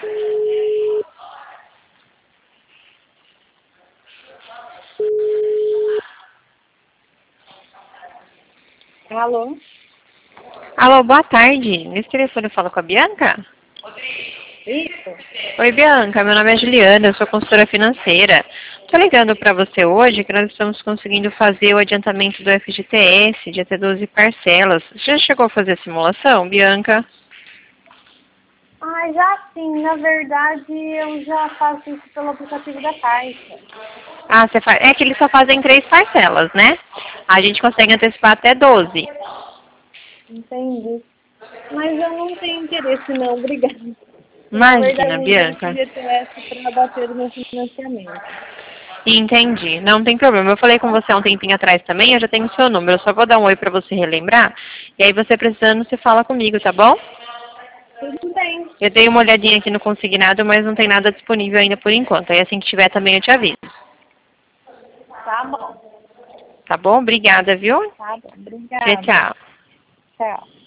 Alô? Alô, boa tarde. Nesse telefone eu falo com a Bianca? Isso? Oi, Bianca. Meu nome é Juliana, eu sou consultora financeira. Estou ligando para você hoje que nós estamos conseguindo fazer o adiantamento do FGTS de até 12 parcelas. Você já chegou a fazer a simulação, Bianca? Ah, já sim. Na verdade, eu já faço isso pelo aplicativo da Caixa. Ah, você faz. É que eles só fazem 3 parcelas, né? A gente consegue antecipar até 12. Entendi. Mas eu não tenho interesse não, obrigada. Na verdade, Imagina, eu uso o Bianca. FGTS para bater o meu financiamento. Entendi, não tem problema. Eu falei com você há um tempinho atrás também, eu já tenho o seu número. Eu só vou dar um oi para você relembrar. E aí você precisando, você fala comigo, tá bom? Tudo bem. Eu dei uma olhadinha aqui no consignado, mas não tem nada disponível ainda por enquanto. Aí assim que tiver também eu te aviso. Tá bom. Tá bom? Obrigada, viu? Tá bom. Tchau, Obrigada. tchau. Tchau.